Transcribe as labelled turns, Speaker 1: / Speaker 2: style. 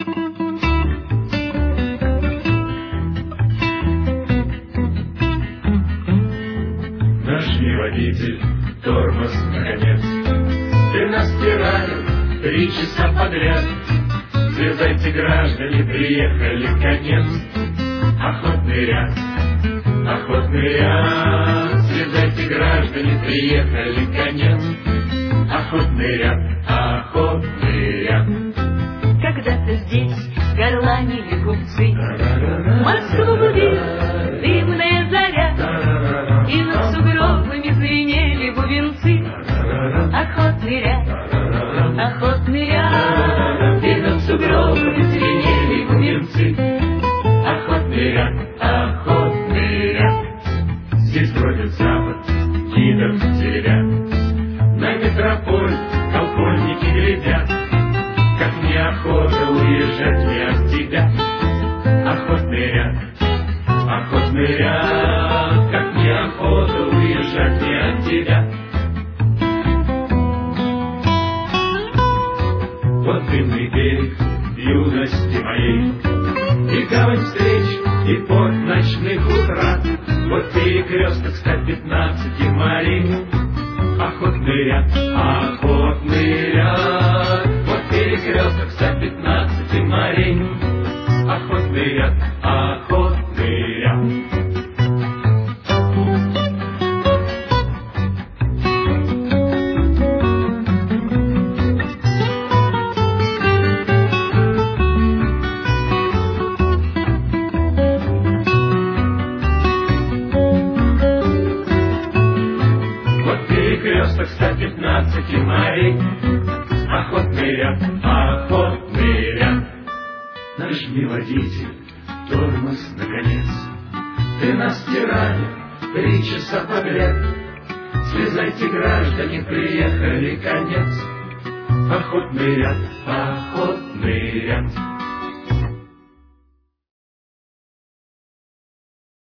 Speaker 1: Нажми, водитель, тормоз, наконец. Ты настираем 3 часа подряд. Слезайте, граждане, приехали, конец. Охотный ряд, охотный ряд. Слезайте, граждане, приехали, конец. Охотный ряд, охотный ряд.
Speaker 2: Когда-то здесь горланили купцы, Москву будила дымная заря, и над сугробами звенели бубенцы. Охотный ряд, и над сугробами звенели бубенцы.
Speaker 1: Охотный ряд, охотный ряд. Здесь бродит запад, кидов теребят. На метрополь колхозники глядят, как неохота уезжать не от тебя. Охотный ряд, как неохота уезжать не от тебя. Вот дымный берег юности моей, и гавань встреч, и порт ночных утрат. Вот перекресток 115 морей. Охотный ряд, охотный ряд. Вот перекресток 115 морей. Охотный ряд, охотный ряд. Перекресток 115 морей. Охотный ряд, охотный ряд. Нажми, водитель, тормоз, наконец. Ты настирали 3 часа подряд. Слезайте, граждане, приехали, конец. Охотный ряд, охотный ряд.